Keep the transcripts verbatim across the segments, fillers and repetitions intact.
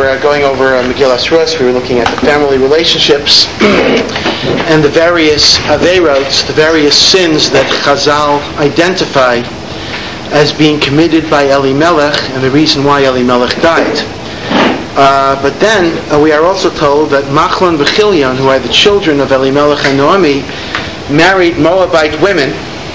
were uh, going over uh, Megillas Rus. We were looking at the family relationships and the various averos, the various sins that Chazal identify as being committed by Elimelech and the reason why Elimelech died. Uh, but then uh, we are also told that Machlon and Chilion, who are the children of Elimelech and Naomi, married Moabite women.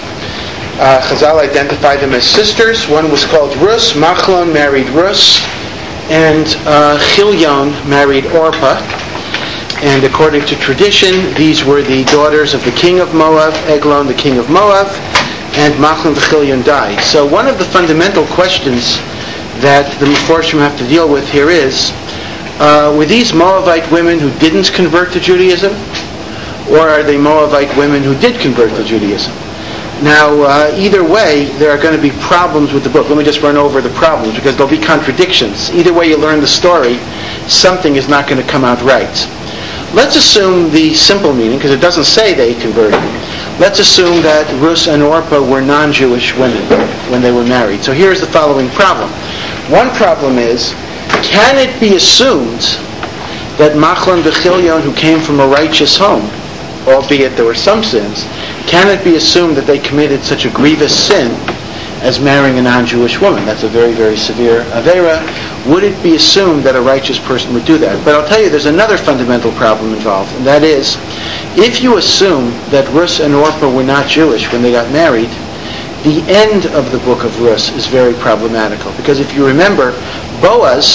Uh, Chazal identified them as sisters. One was called Rus. Machlon married Rus, and uh, Chilion married Orpah. And according to tradition, these were the daughters of the king of Moab, Eglon, the king of Moab, and Machlon and Chilion died. So one of the fundamental questions that the Meforshim have to deal with here is, uh, were these Moabite women who didn't convert to Judaism, or are they Moabite women who did convert to Judaism? Now, uh, either way, there are going to be problems with the book. Let me just run over the problems, because there'll be contradictions. Either way you learn the story, something is not going to come out right. Let's assume the simple meaning, because it doesn't say they converted. Let's assume that Rus and Orpah were non-Jewish women when they were married. So here's the following problem. One problem is, can it be assumed that Machlon and Chilion, who came from a righteous home, albeit there were some sins, can it be assumed that they committed such a grievous sin as marrying a non-Jewish woman? That's a very, very severe avera. Would it be assumed that a righteous person would do that? But I'll tell you, there's another fundamental problem involved, and that is, if you assume that Rus and Orpah were not Jewish when they got married, the end of the book of Rus is very problematical. Because if you remember, Boaz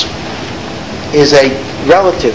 is a relative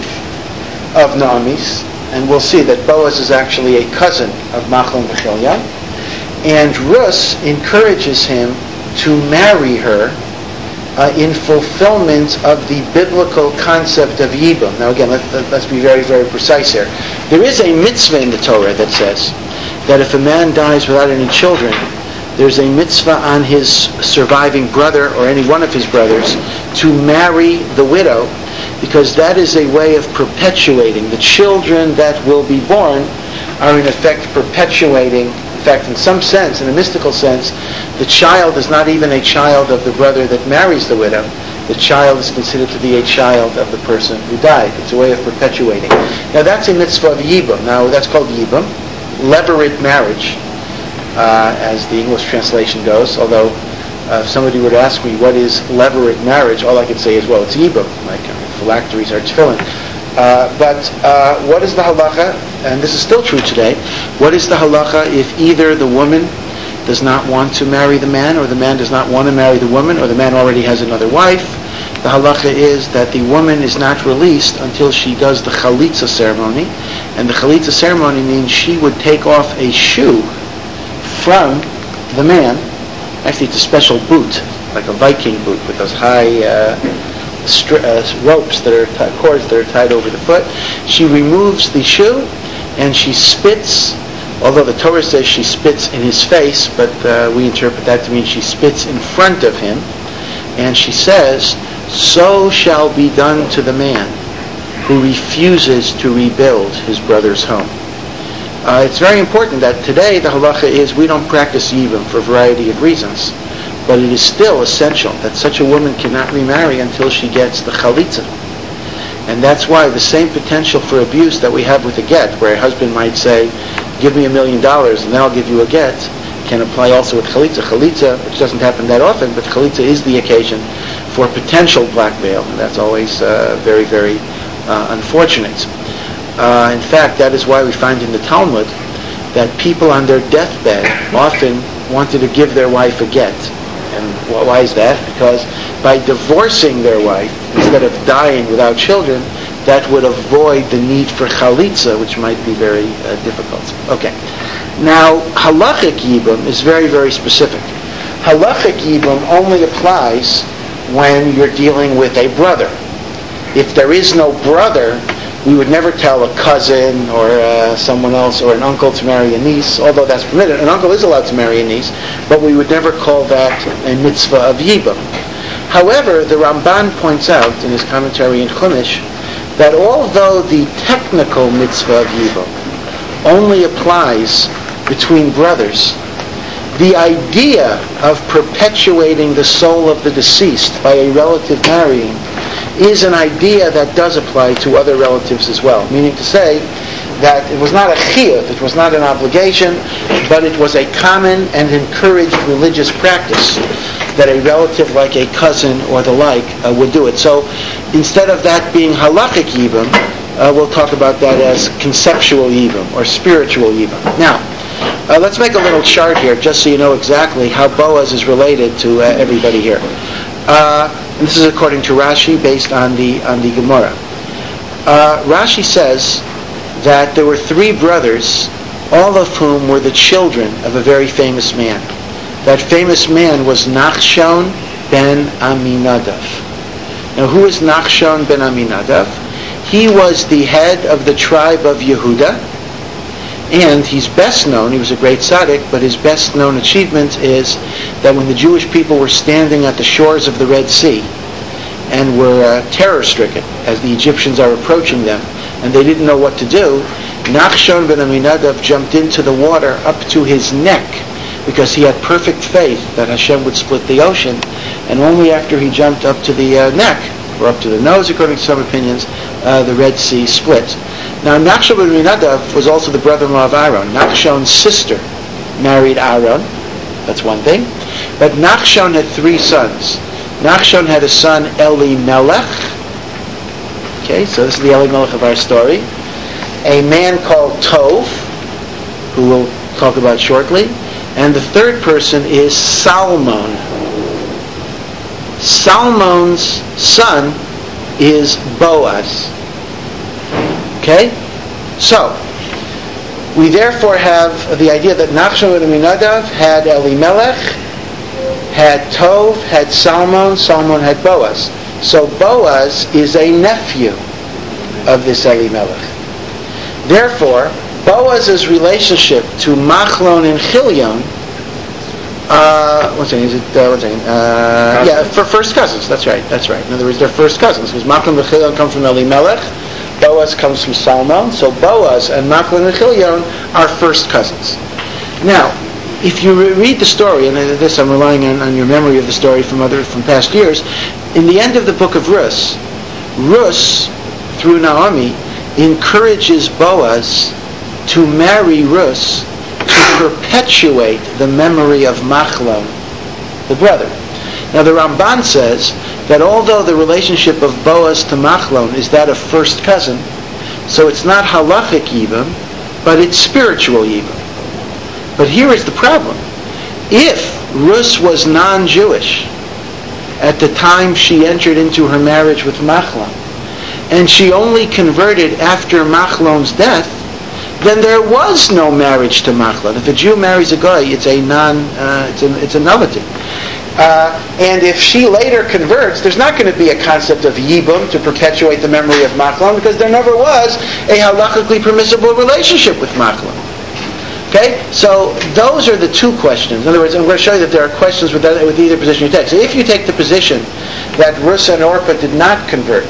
of Naomi's, and we'll see that Boaz is actually a cousin of Machlon and Chilion, and Rus encourages him to marry her uh, in fulfillment of the biblical concept of Yibum. Now again, let, let, let's be very, very precise here. There is a mitzvah in the Torah that says that if a man dies without any children, there's a mitzvah on his surviving brother or any one of his brothers to marry the widow, because that is a way of perpetuating. The children that will be born are in effect perpetuating. In fact, in some sense, in a mystical sense, the child is not even a child of the brother that marries the widow. The child is considered to be a child of the person who died. It's a way of perpetuating. Now that's a mitzvah of Yibum. Now that's called Yibum, levirate marriage, uh, as the English translation goes, although uh, if somebody were to ask me what is levirate marriage, all I could say is, well, it's Yibum, like uh, phylacteries are tefillin. Uh, but uh, what is the halacha? And this is still true today. What is the halacha if either the woman does not want to marry the man, or the man does not want to marry the woman, or the man already has another wife? The halacha is that the woman is not released until she does the chalitza ceremony. And the chalitza ceremony means she would take off a shoe from the man. Actually, it's a special boot, like a Viking boot with those high uh, stri- uh, ropes that are t- cords that are tied over the foot. She removes the shoe and she spits. Although the Torah says she spits in his face, but uh, we interpret that to mean she spits in front of him. And she says, "So shall be done to the man who refuses to rebuild his brother's home." Uh, it's very important that today the halacha is we don't practice Yibum for a variety of reasons, but it is still essential that such a woman cannot remarry until she gets the chalitza. And that's why the same potential for abuse that we have with a get, where a husband might say, "Give me a million dollars and then I'll give you a get," can apply also with chalitza. Chalitza, which doesn't happen that often, but chalitza is the occasion for potential blackmail, and that's always uh, very, very uh, unfortunate. Uh, in fact, that is why we find in the Talmud that people on their deathbed often wanted to give their wife a get. And why is that? Because by divorcing their wife, instead of dying without children, that would avoid the need for chalitza, which might be very uh, difficult. Okay. Now, halachic yibum is very, very specific. Halachic yibum only applies when you're dealing with a brother. If there is no brother, we would never tell a cousin or uh, someone else or an uncle to marry a niece, although that's permitted. An uncle is allowed to marry a niece, but we would never call that a mitzvah of yibum. However, the Ramban points out in his commentary in Chumash that although the technical mitzvah of yibum only applies between brothers, the idea of perpetuating the soul of the deceased by a relative marrying is an idea that does apply to other relatives as well. Meaning to say that it was not a chiyuv, it was not an obligation, but it was a common and encouraged religious practice that a relative like a cousin or the like uh, would do it. So instead of that being halachic yibum, uh, we'll talk about that as conceptual yibum or spiritual yibum. Now, uh, let's make a little chart here just so you know exactly how Boaz is related to uh, everybody here. Uh, and this is according to Rashi based on the on the Gemara. Uh, Rashi says that there were three brothers, all of whom were the children of a very famous man. That famous man was Nachshon ben Aminadav. Now, who is Nachshon ben Aminadav? He was the head of the tribe of Yehuda, and he's best known, he was a great tzaddik, but his best known achievement is that when the Jewish people were standing at the shores of the Red Sea and were uh, terror-stricken as the Egyptians are approaching them, and they didn't know what to do, Nachshon ben Aminadav jumped into the water up to his neck because he had perfect faith that Hashem would split the ocean, and only after he jumped up to the uh, neck, or up to the nose according to some opinions, uh, the Red Sea split. Now Nachshon ben Aminadav was also the brother-in-law of Aaron. Nachshon's sister married Aaron, that's one thing, but Nachshon had three sons. Nachshon had a son Elimelech. Okay, so this is the Elimelech of our story. A man called Tov, who we'll talk about shortly. And the third person is Salmon. Salmon's son is Boaz. Okay? So, we therefore have the idea that Nachshon ben Aminadav had Elimelech, had Tov, had Salmon, Salmon had Boaz. So Boaz is a nephew of this Elimelech. Therefore, Boaz's relationship to Machlon and Chilion, uh, one second, is it, uh, one second, uh, yeah, for first cousins, that's right, that's right. In other words, they're first cousins, because Machlon and Chilion come from Elimelech, Boaz comes from Salmon, so Boaz and Machlon and Chilion are first cousins. Now, if you re- read the story, and this I'm relying on, on your memory of the story from other from past years, in the end of the book of Rus, Rus, through Naomi, encourages Boaz to marry Rus to perpetuate the memory of Machlon, the brother. Now the Ramban says that although the relationship of Boaz to Machlon is that of first cousin, so it's not halachic yibum, but it's spiritual yibum. But here is the problem. If Rus was non-Jewish at the time she entered into her marriage with Machlon, and she only converted after Machlon's death, then there was no marriage to Machlon. If a Jew marries a guy, it's a non, uh, it's a, it's a nullity. Uh, and if she later converts, there's not going to be a concept of yibum to perpetuate the memory of Machlon, because there never was a halachically permissible relationship with Machlon. Okay, so those are the two questions. In other words, I'm going to show you that there are questions with, that, with either position you take. So if you take the position that Rus and Orpah did not convert,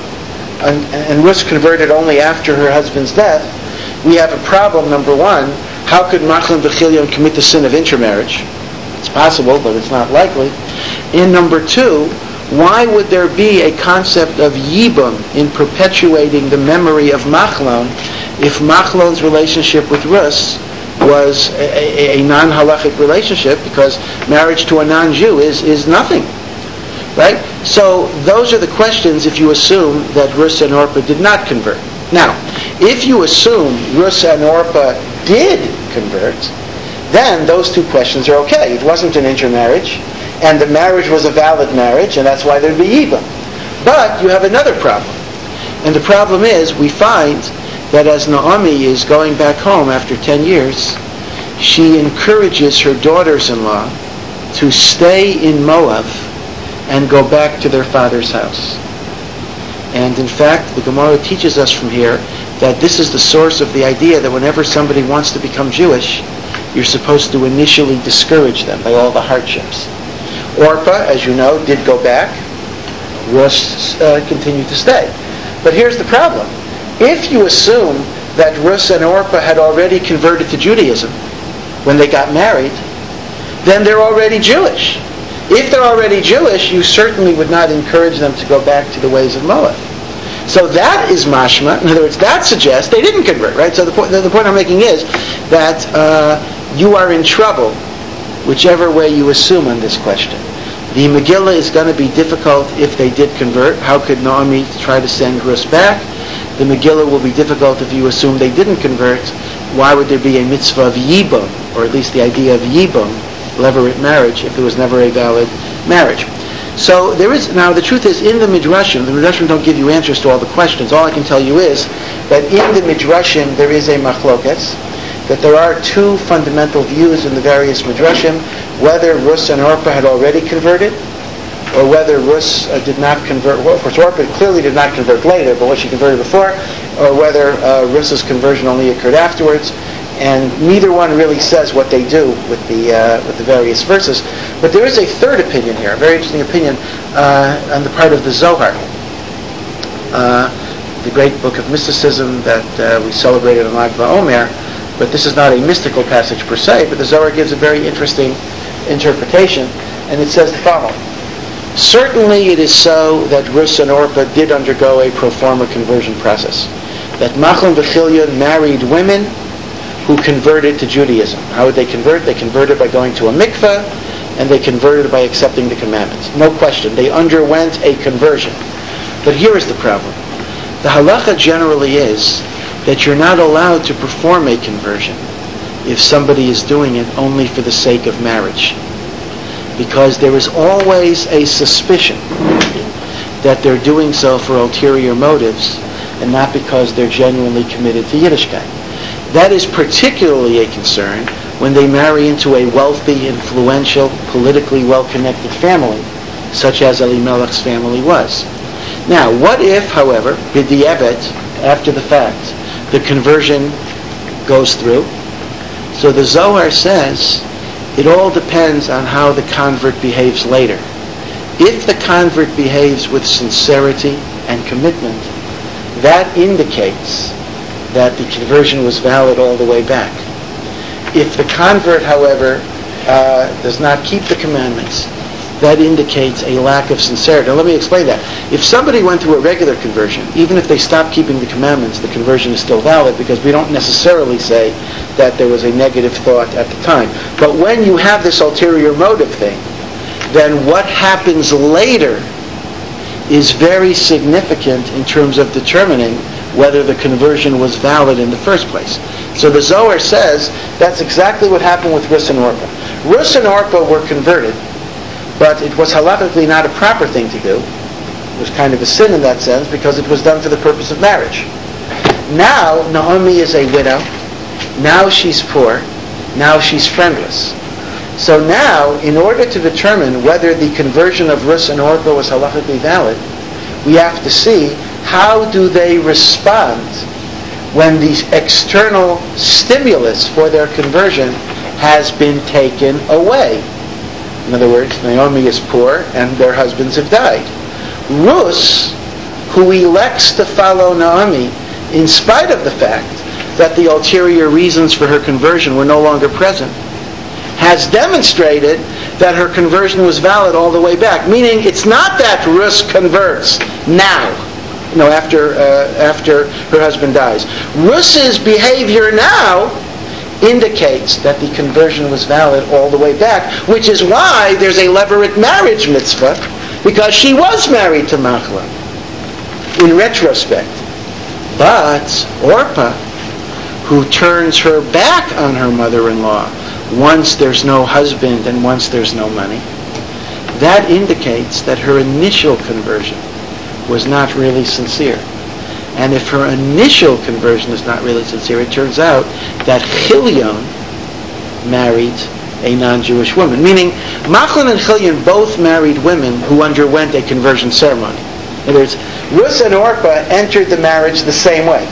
and, and Rus converted only after her husband's death, we have a problem. Number one, how could Machlon B'Chilion commit the sin of intermarriage? It's possible, but it's not likely. And number two, why would there be a concept of yibum in perpetuating the memory of Machlon if Machlon's relationship with Rus was a, a, a non-halachic relationship, because marriage to a non-Jew is, is nothing, right? So those are the questions if you assume that Rus and Orpah did not convert. Now, if you assume Rus and Orpah did convert, then those two questions are okay. It wasn't an intermarriage, and the marriage was a valid marriage, and that's why there'd be yibum. But you have another problem, and the problem is we find that as Naomi is going back home after ten years, she encourages her daughters-in-law to stay in Moab and go back to their father's house. And in fact, the Gemara teaches us from here that this is the source of the idea that whenever somebody wants to become Jewish, you're supposed to initially discourage them by all the hardships. Orpah, as you know, did go back. Rus uh, continued to stay. But here's the problem. If you assume that Rus and Orpah had already converted to Judaism when they got married, then they're already Jewish. If they're already Jewish, you certainly would not encourage them to go back to the ways of Moab. So that is mashma. In other words, that suggests they didn't convert, right? So the point, the, the point I'm making is that uh, you are in trouble whichever way you assume on this question. The Megillah is going to be difficult if they did convert. How could Naomi try to send Rus back? The Megillah will be difficult if you assume they didn't convert. Why would there be a mitzvah of yibum, or at least the idea of yibum, levirate marriage, if there was never a valid marriage? So there is, now the truth is, in the Midrashim, the Midrashim don't give you answers to all the questions. All I can tell you is that in the Midrashim there is a machlokes, that there are two fundamental views in the various Midrashim, whether Rus and Orpah had already converted, or whether Rus uh, did not convert. Well, of course, Orpah clearly did not convert later, but what she converted before, or whether uh, Rus's conversion only occurred afterwards. And neither one really says what they do with the uh, with the various verses. But there is a third opinion here, a very interesting opinion uh, on the part of the Zohar, uh, the great book of mysticism that uh, we celebrated on Lag BaOmer. But this is not a mystical passage per se, but the Zohar gives a very interesting interpretation, and it says the following. Certainly it is so that Rus and Orpah did undergo a pro forma conversion process, that Machlon v'Chilyon married women who converted to Judaism. How would they convert? They converted by going to a mikveh, and they converted by accepting the commandments. No question. They underwent a conversion. But here is the problem. The halacha generally is that you're not allowed to perform a conversion if somebody is doing it only for the sake of marriage. Because there is always a suspicion that they're doing so for ulterior motives and not because they're genuinely committed to Yiddishkeit. That is particularly a concern when they marry into a wealthy, influential, politically well-connected family, such as Elimelech's family was. Now, what if, however, b'di'evet, after the fact, the conversion goes through? So the Zohar says it all depends on how the convert behaves later. If the convert behaves with sincerity and commitment, that indicates that the conversion was valid all the way back. If the convert, however, uh, does not keep the commandments, that indicates a lack of sincerity. Now let me explain that. If somebody went through a regular conversion, even if they stopped keeping the commandments, the conversion is still valid, because we don't necessarily say that there was a negative thought at the time. But when you have this ulterior motive thing, then what happens later is very significant in terms of determining whether the conversion was valid in the first place. So the Zohar says that's exactly what happened with Rus and Orpah. Rus and Orpah were converted, but it was halakhically not a proper thing to do. It was kind of a sin in that sense because it was done for the purpose of marriage. Now Naomi is a widow. Now she's poor. Now she's friendless. So now, in order to determine whether the conversion of Rus and Orpah was halakhically valid, we have to see how do they respond when the external stimulus for their conversion has been taken away. In other words, Naomi is poor and their husbands have died. Rus, who elects to follow Naomi in spite of the fact that the ulterior reasons for her conversion were no longer present, has demonstrated that her conversion was valid all the way back. Meaning, it's not that Rus converts now, you know, after uh, after her husband dies. Rus's behavior now indicates that the conversion was valid all the way back, which is why there's a levirate marriage mitzvah, because she was married to Machlon in retrospect. But Orpah, who turns her back on her mother-in-law once there's no husband and once there's no money, that indicates that her initial conversion was not really sincere. And if her initial conversion is not really sincere, it turns out that Chilyon married a non-Jewish woman. Meaning, Machlon and Chilyon both married women who underwent a conversion ceremony. In other words, Rus and Orpah entered the marriage the same way.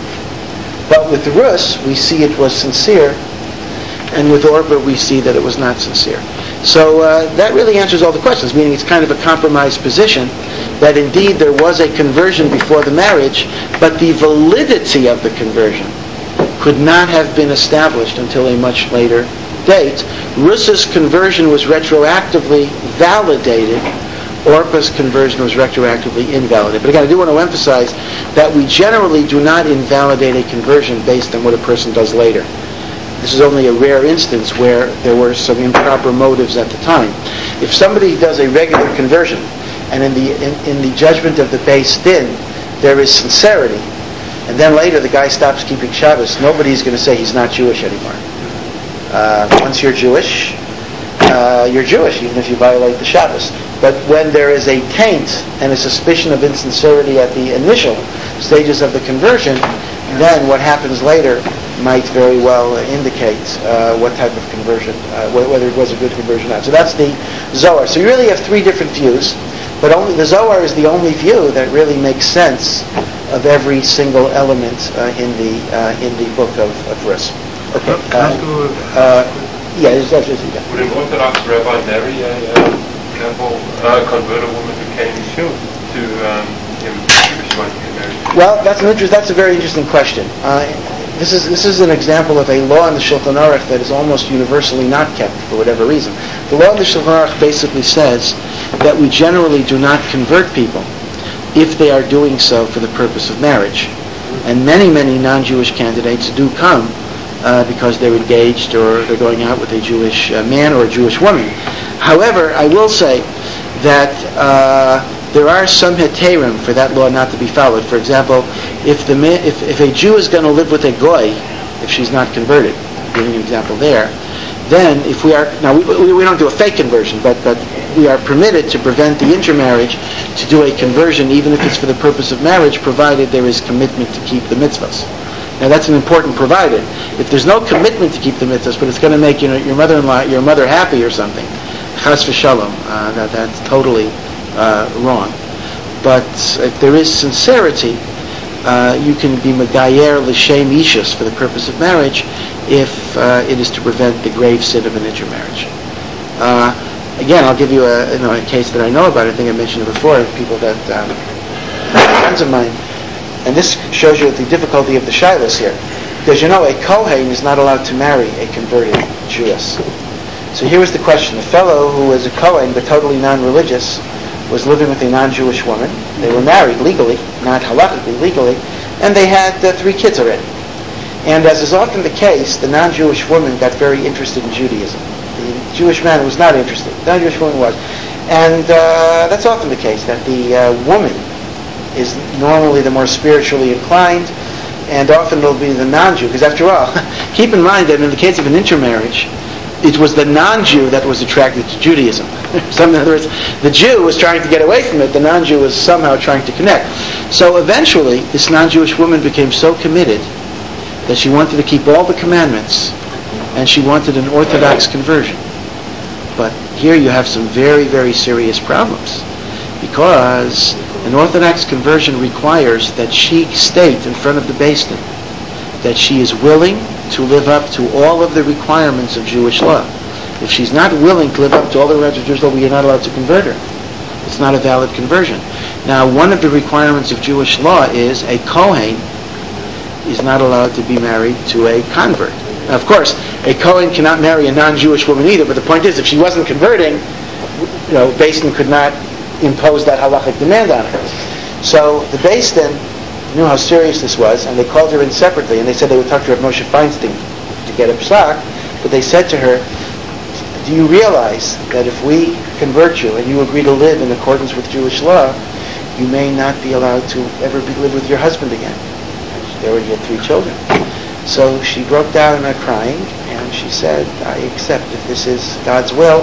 But with Rus, we see it was sincere, and with Orpah, we see that it was not sincere. So uh, that really answers all the questions, meaning it's kind of a compromised position, that indeed there was a conversion before the marriage, but the validity of the conversion could not have been established until a much later date. Rusa's conversion was retroactively validated. Orpah's conversion was retroactively invalidated. But again, I do want to emphasize that we generally do not invalidate a conversion based on what a person does later. This is only a rare instance where there were some improper motives at the time. If somebody does a regular conversion, and in the in, in the judgment of the Beis Din, there is sincerity, and then later the guy stops keeping Shabbos, nobody's going to say he's not Jewish anymore. Uh, once you're Jewish, uh, you're Jewish, even if you violate the Shabbos. But when there is a taint and a suspicion of insincerity at the initial stages of the conversion, then what happens later might very well indicate uh, what type of conversion, uh, whether it was a good conversion or not. So that's the Zohar. So you really have three different views, but only the Zohar is the only view that really makes sense of every single element uh, in the uh, in the book of, of Rus. Okay. Uh, uh, yeah, there's absolutely that. Would an Orthodox rabbi marry a uh, example, uh, converted woman who came to um, him? She wanted to get married. Well, that's an interest. That's a very interesting question. Uh, This is this is an example of a law in the Shulchan Aruch that is almost universally not kept for whatever reason. The law in the Shulchan Aruch basically says that we generally do not convert people if they are doing so for the purpose of marriage. And many, many non-Jewish candidates do come uh, because they're engaged or they're going out with a Jewish uh, man or a Jewish woman. However, I will say that uh, there are some heterim for that law not to be followed. For example, if the man, if, if a Jew is going to live with a goy, if she's not converted, giving an example there, then if we are now we, we, we don't do a fake conversion, but but we are permitted to prevent the intermarriage to do a conversion, even if it's for the purpose of marriage, provided there is commitment to keep the mitzvahs. Now that's an important provided. If there's no commitment to keep the mitzvahs, but it's going to make you know your mother-in-law, your mother happy or something, chas v'shalom, uh, that that's totally uh, wrong. But if there is sincerity, uh, you can be megayer l'shem ishus for the purpose of marriage, if uh, it is to prevent the grave sin of an intermarriage. Uh, again, I'll give you a, you know, a case that I know about. I think I mentioned it before. People that um, friends of mine, and this shows you the difficulty of the shilas here, because you know a kohen is not allowed to marry a converted Jewess. So here was the question: a fellow who was a kohen but totally non-religious was living with a non-Jewish woman. They were married legally, not halachically, legally, and they had uh, three kids already. And as is often the case, the non-Jewish woman got very interested in Judaism. The Jewish man was not interested. The non-Jewish woman was. And uh, that's often the case, that the uh, woman is normally the more spiritually inclined, and often it'll be the non-Jew. Because after all, keep in mind that in the case of an intermarriage, it was the non-Jew that was attracted to Judaism. So in other words, the Jew was trying to get away from it, the non-Jew was somehow trying to connect. So eventually, this non-Jewish woman became so committed that she wanted to keep all the commandments, and she wanted an Orthodox conversion. But here you have some very, very serious problems, because an Orthodox conversion requires that she state in front of the Beis Din that she is willing to live up to all of the requirements of Jewish law. If she's not willing to live up to all the requirements of Jewish law, we are not allowed to convert her. It's not a valid conversion. Now, one of the requirements of Jewish law is a Kohen is not allowed to be married to a convert. Now, of course, a Kohen cannot marry a non-Jewish woman either, but the point is, if she wasn't converting, you know, Beis Din could not impose that halachic demand on her. So the Beis Din knew how serious this was, and they called her in separately, and they said they would talk to Rav Moshe Feinstein to get a psak, but they said to her, do you realize that if we convert you and you agree to live in accordance with Jewish law, you may not be allowed to ever be, live with your husband again? They already had three children. So she broke down and crying, and she said, I accept. If this is God's will,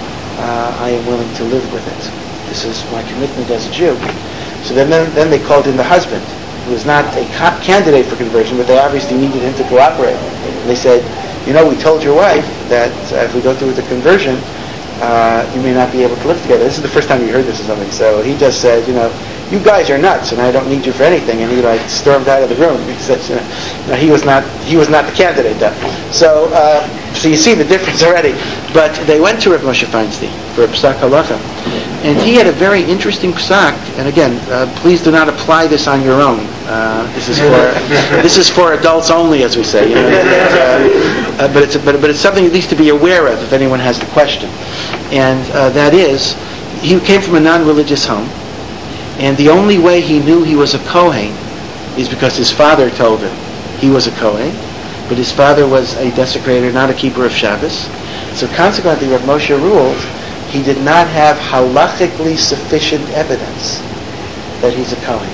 uh, I am willing to live with it. This is my commitment as a Jew. So then, then, then they called in the husband, who was not a co- candidate for conversion, but they obviously needed him to cooperate. And they said, you know, we told your wife that uh, if we go through with the conversion, uh, you may not be able to live together. This is the first time you heard this or something. So he just said, you know, you guys are nuts, and I don't need you for anything. And he like stormed out of the room. He said, you know, he was not he was not the candidate then. So uh, so you see the difference already. But they went to Rav Moshe Feinstein for a psak halacha, and he had a very interesting psak. And again, uh, please do not apply this on your own. Uh, this is for this is for adults only, as we say. You know? uh, uh, but it's but but it's something at least to be aware of if anyone has the question, and uh, that is, he came from a non-religious home, and the only way he knew he was a Kohen is because his father told him he was a Kohen, but his father was a desecrator, not a keeper of Shabbos. So consequently, Rav Moshe ruled he did not have halachically sufficient evidence that he's a Kohen.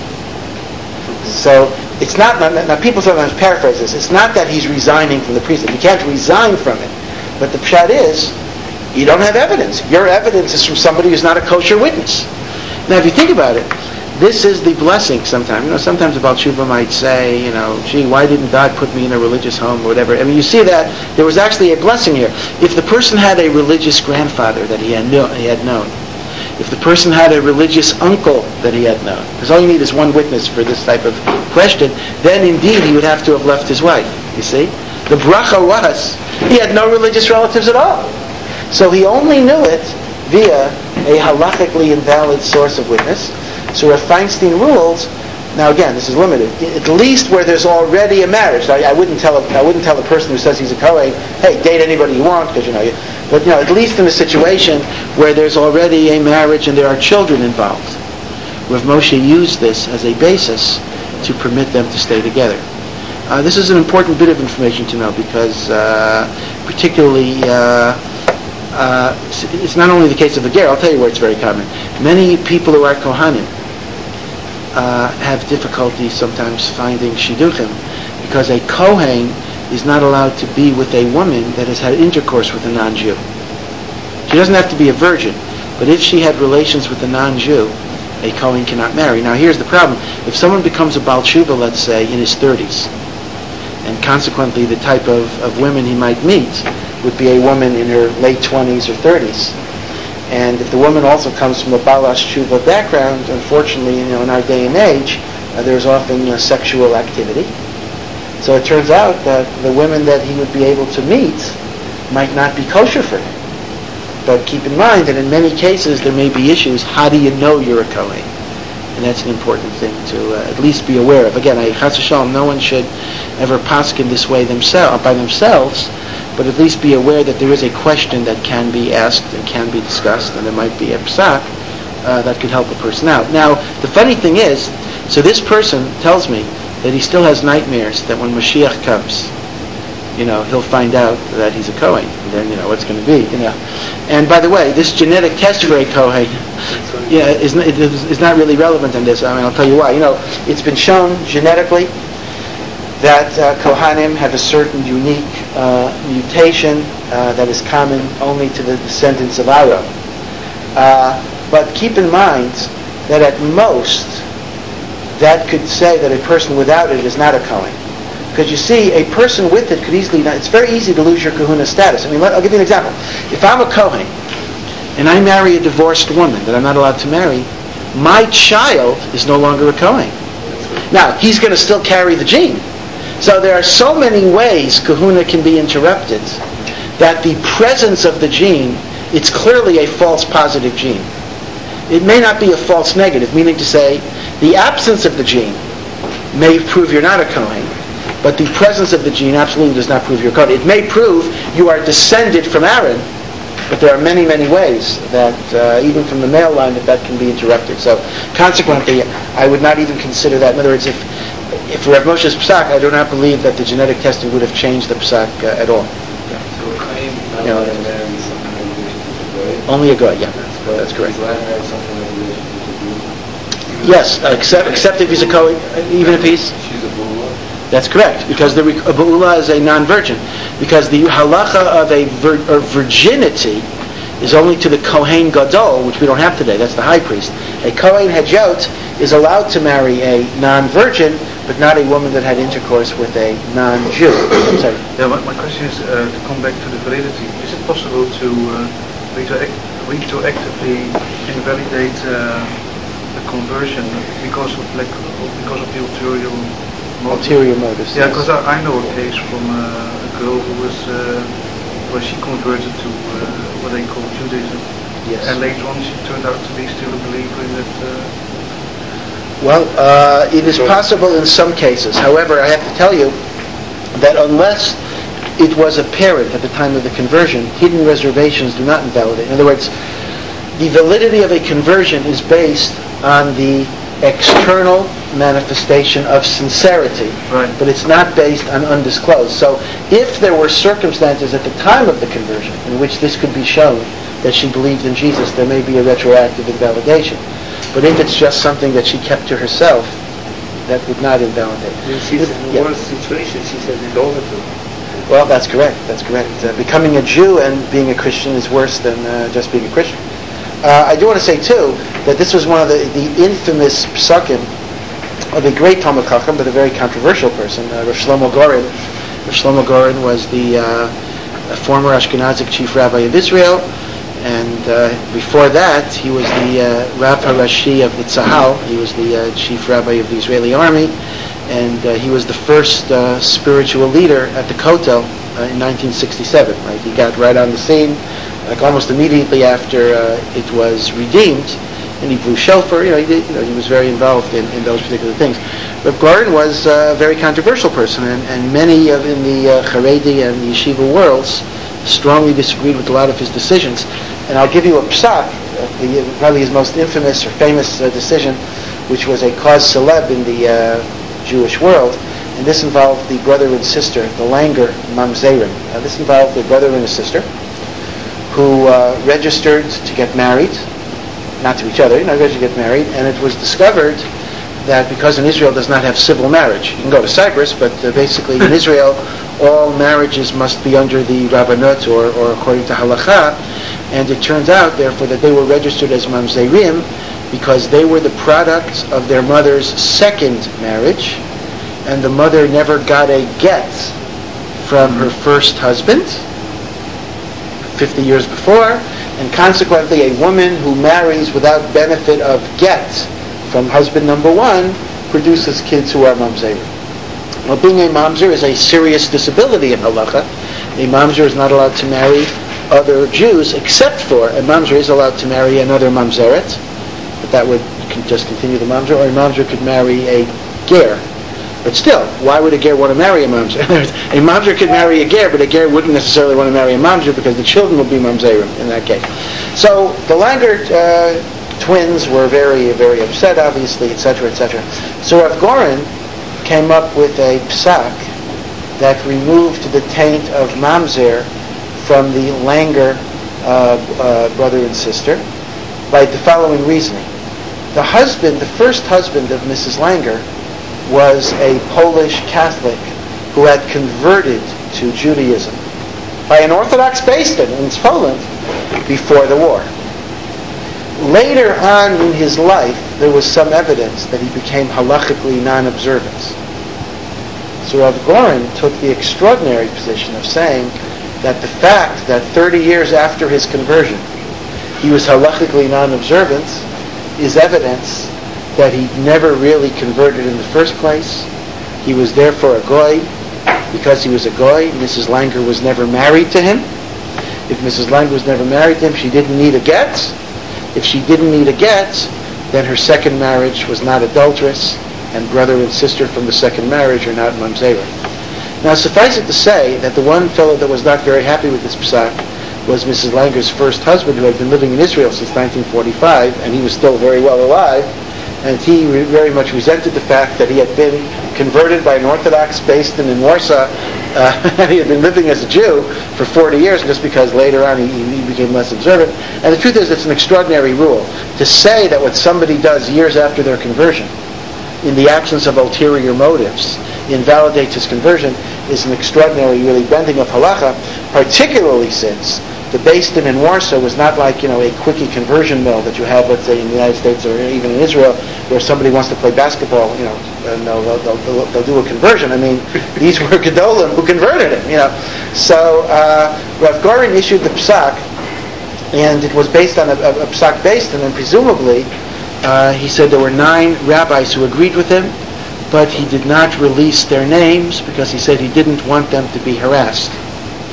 So it's not, now people sometimes paraphrase this, it's not that he's resigning from the priesthood. You can't resign from it. But the pshat is, you don't have evidence. Your evidence is from somebody who's not a kosher witness. Now if you think about it, this is the blessing sometimes. You know, sometimes a Baal Tshuva might say, you know, gee, why didn't God put me in a religious home or whatever? I mean, you see that there was actually a blessing here. If the person had a religious grandfather that he had, knew, he had known, if the person had a religious uncle that he had known, because all you need is one witness for this type of question, then indeed he would have to have left his wife. You see? The bracha was, he had no religious relatives at all. So he only knew it via a halachically invalid source of witness. So Rav Feinstein rules, now again, this is limited, at least where there's already a marriage. Now, I wouldn't tell a, I wouldn't tell a person who says he's a Kohen, hey, date anybody you want, because you know, you, but you know, at least in a situation where there's already a marriage and there are children involved. Rav Moshe used this as a basis to permit them to stay together. Uh, this is an important bit of information to know because uh, particularly uh, uh, it's not only the case of the ger, I'll tell you where it's very common. Many people who are Kohanim uh, have difficulty sometimes finding shidduchim because a Kohen is not allowed to be with a woman that has had intercourse with a non-Jew. She doesn't have to be a virgin, but if she had relations with a non-Jew, a Kohen cannot marry. Now here's the problem. If someone becomes a Baal Tshuva, let's say, in his thirties, and consequently the type of, of women he might meet would be a woman in her late twenties or thirties. And if the woman also comes from a Balash Tshuva background, unfortunately, you know, in our day and age, uh, there's often uh, sexual activity. So it turns out that the women that he would be able to meet might not be kosher for him. But keep in mind that in many cases there may be issues. How do you know you're a Kohen? And that's an important thing to uh, at least be aware of. Again, I, Chas v'shalom, no one should ever paskin this way themselves, by themselves, but at least be aware that there is a question that can be asked and can be discussed, and there might be a psak uh, that could help a person out. Now, the funny thing is, so this person tells me that he still has nightmares that when Mashiach comes, you know, he'll find out that he's a Kohen, and then, you know, what's going to be, you know. And by the way, this genetic test for a Kohen, yeah, is not, is not really relevant in this. I mean, I'll tell you why. You know, it's been shown genetically that uh, Kohanim have a certain unique uh, mutation uh, that is common only to the descendants of Aaron. Uh, but keep in mind that at most, that could say that a person without it is not a Kohen. Because you see, a person with it could easily, it's very easy to lose your kahuna status. I mean, let, I'll give you an example. If I'm a Kohen, and I marry a divorced woman that I'm not allowed to marry, my child is no longer a Kohen. Now, he's going to still carry the gene. So there are so many ways kahuna can be interrupted that the presence of the gene, it's clearly a false positive gene. It may not be a false negative, meaning to say, the absence of the gene may prove you're not a Kohen, but the presence of the gene absolutely does not prove you're a Kohen. It may prove you are descended from Aaron, but there are many, many ways that, uh, even from the male line, that that can be interrupted. So, consequently, I would not even consider that. In other words, if, if Rav Moshe's psak, I do not believe that the genetic testing would have changed the psak uh, at all. Yeah. So, a Kohen not you know, allowed to marry someone in relation to the goy? Only a goy, yeah. But That's correct. He's allowed to marry someone in relation to the Jew? Yes, uh, except, except if he's a Kohen, even if he's... She's a bulla? That's correct, because the a ba'ula is a non-virgin. Because the halacha of a vir, or virginity is only to the Kohen Gadol, which we don't have today. That's the high priest. A Kohen Hajot is allowed to marry a non-virgin, but not a woman that had intercourse with a non-Jew. I'm sorry. Yeah, my, my question is uh, to come back to the validity. Is it possible to uh, retroact- retroactively invalidate uh, the conversion because of lack of, because of the ulterior motive? Ulterior motives. Yeah, yes. because I, I know a case from uh, a girl who was uh, where she converted to uh, what they call Judaism. Yes. And later on she turned out to be still a believer in that. Uh, Well, uh, it is possible in some cases. However, I have to tell you that unless it was apparent at the time of the conversion, hidden reservations do not invalidate. In other words, the validity of a conversion is based on the external manifestation of sincerity, Right. but it's not based on undisclosed. So if there were circumstances at the time of the conversion in which this could be shown that she believed in Jesus, there may be a retroactive invalidation. But if it's just something that she kept to herself, that would not invalidate. When she's in the Yeah. worst situation, she said idolatry. Well, that's correct. That's correct. Uh, becoming a Jew and being a Christian is worse than uh, just being a Christian. Uh, I do want to say, too, that this was one of the, the infamous psukim of a great Talmud Chacham, but a very controversial person, uh, Rav Shlomo Goren. Rav Shlomo Goren was the uh, former Ashkenazic chief rabbi of Israel, and uh, before that, he was the uh, Rav HaRashi of the Tzahal. He was the uh, chief rabbi of the Israeli army, and uh, he was the first uh, spiritual leader at the Kotel uh, in nineteen sixty-seven. Right, he got right on the scene, like almost immediately after uh, it was redeemed, and he blew shofar. You know, he did, you know, he was very involved in, in those particular things. But Goren was a very controversial person, and, and many of in the uh, Haredi and yeshiva worlds strongly disagreed with a lot of his decisions. And I'll give you a psak, uh, the, probably his most infamous or famous uh, decision, which was a cause celeb in the uh, Jewish world. And this involved the brother and sister, the Langer Mamzerim. Uh, this involved a brother and a sister who uh, registered to get married, not to each other, you know, registered to get married, and it was discovered that because in Israel does not have civil marriage, you can go to Cyprus, but uh, basically in Israel all marriages must be under the Rabbanut or, or according to Halakha, and it turns out therefore that they were registered as Mamzerim because they were the product of their mother's second marriage, and the mother never got a get from her first husband fifty years before, and consequently a woman who marries without benefit of get from husband number one produces kids who are mamzerim. Well, being a mamzer is a serious disability in halacha. A mamzer is not allowed to marry other Jews, except for a mamzer is allowed to marry another mamzeret, but that would just continue the mamzer, or a mamzer could marry a ger. But still, why would a ger want to marry a mamzer? A mamzer could marry a ger, but a ger wouldn't necessarily want to marry a mamzer because the children would be mamzerim in that case. So the Langer uh, twins were very, very upset, obviously, et cetera, et cetera. So Rav Goren came up with a psak that removed the taint of mamzer from the Langer uh, uh, brother and sister by the following reasoning. The husband, the first husband of Missus Langer, was a Polish Catholic who had converted to Judaism by an Orthodox Beis Din in Poland before the war. Later on in his life, there was some evidence that he became halachically non-observant. So Rav Goren took the extraordinary position of saying that the fact that thirty years after his conversion he was halachically non-observant is evidence that he never really converted in the first place. He was therefore a goy. Because he was a goy, Missus Langer was never married to him. If Missus Langer was never married to him, she didn't need a get. If she didn't need a get, then her second marriage was not adulterous, and brother and sister from the second marriage are not mamzerim. Now, suffice it to say that the one fellow that was not very happy with this psak was Missus Langer's first husband, who had been living in Israel since nineteen forty-five, and he was still very well alive. And he re- very much resented the fact that he had been converted by an Orthodox Beis Din in Warsaw, uh, and he had been living as a Jew for forty years, just because later on he, he became less observant. And the truth is, it's an extraordinary rule. To say that what somebody does years after their conversion, in the absence of ulterior motives, invalidates his conversion, is an extraordinary, really, bending of halacha, particularly since the Beis Din in Warsaw was not like, you know, a quickie conversion mill that you have, let's say, in the United States or even in Israel, where somebody wants to play basketball, you know, and they'll, they'll, they'll, they'll do a conversion. I mean, these were Gedolim who converted him, you know. So uh, Rav Goren issued the psak, and it was based on a, a, a psak Beis Din, and presumably uh, he said there were nine rabbis who agreed with him, but he did not release their names because he said he didn't want them to be harassed.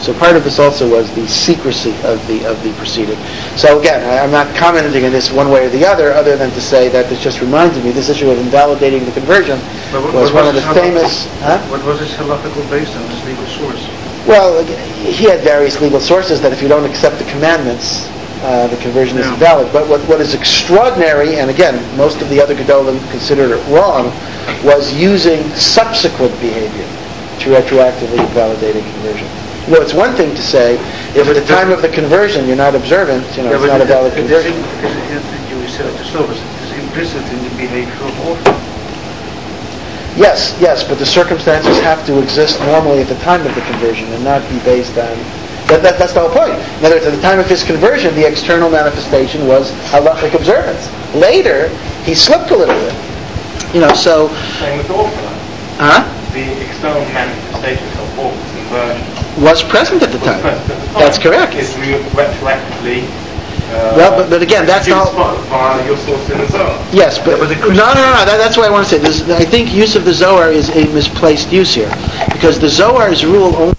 So part of this also was the secrecy of the of the proceeding. So again, I, I'm not commenting on this one way or the other, other than to say that this just reminded me, this issue of invalidating the conversion But what, was what one of the his famous... Huh? What was his halakhical base on, his legal source? Well, he had various legal sources that if you don't accept the commandments, uh, the conversion Yeah. is invalid. But what, what is extraordinary, and again, most of the other Gedolim considered it wrong, was using subsequent behavior to retroactively invalidate a conversion. You know, it's one thing to say, if at the time of the conversion you're not observant, you know, Yeah, it's but not a it- valid it is conversion. in- it is in- You said it yourself, it is implicit in the behavior of orphan. Yes, yes, but the circumstances have to exist normally at the time of the conversion and not be based on... That, that, that's the whole point. In other words, at the time of his conversion, the external manifestation was halachic observance. Later, he slipped a little bit. You know, so... Same with orphan. Huh? The external manifestation of orphan conversion Was present at the was time. present at the time. That's correct. It's re- retroactively. Uh, Well, but, but again, that's produced not... by by your source in the Zohar. Yes, but... Yeah, but the No, no, no, no, that, that's what I want to say. This, I think use of the Zohar is a misplaced use here. Because the Zohar's rule only...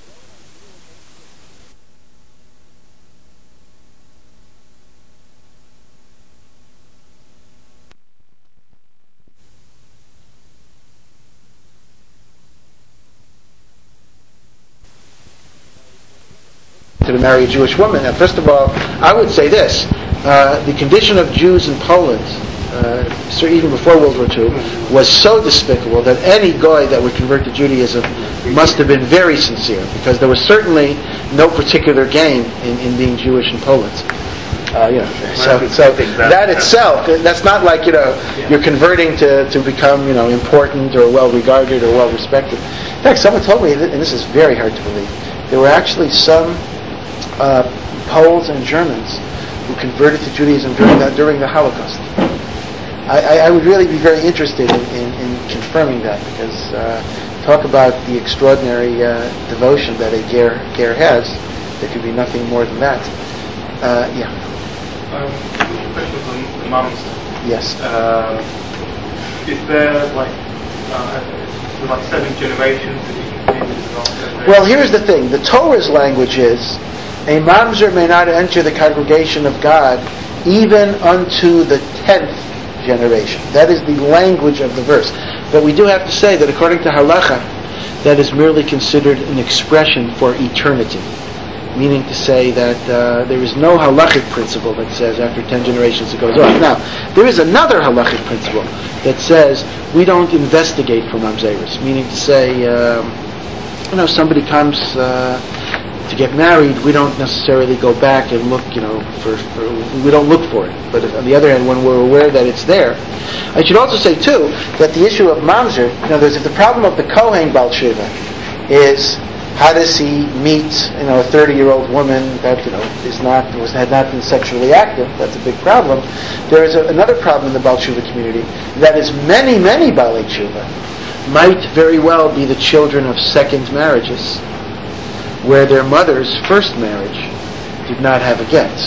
to marry a Jewish woman. Now, first of all, I would say this. Uh, the condition of Jews in Poland, uh, so even before World War Two, was so despicable that any goy that would convert to Judaism must have been very sincere, because there was certainly no particular gain in, in being Jewish in Poland. Uh, you know, so, so that itself, that's not like, you know, you're converting to, to become, you know, important or well regarded or well respected. In fact, someone told me, and this is very hard to believe, there were actually some uh, Poles and Germans who converted to Judaism during the, during the Holocaust. I, I, I would really be very interested in, in, in confirming that, because uh, talk about the extraordinary uh, devotion that a ger, ger has. There could be nothing more than that. Uh, yeah. Um, question from the mums. Yes. Uh, is there like uh, like seven generations that you can see this after? Well, here's the thing. The Torah's language is, a mamzer may not enter the congregation of God even unto the tenth generation. That is the language of the verse. But we do have to say that according to halacha, that is merely considered an expression for eternity. Meaning to say that uh, there is no halachic principle that says after ten generations it goes off. Now, there is another halachic principle that says we don't investigate for mamzeros. Meaning to say, um, you know, somebody comes uh, to get married, we don't necessarily go back and look, you know, for, for we don't look for it. But if, on the other hand, when we're aware that it's there, I should also say too that the issue of mamzer, you know, there's if the problem of the Kohen Baal Shiva is how does he meet, you know, a thirty-year-old woman that, you know, is not was had not been sexually active? That's a big problem. There is a, another problem in the Baal Tshuva community, that is many, many Baalei Tshuva might very well be the children of second marriages, where their mother's first marriage did not have a get.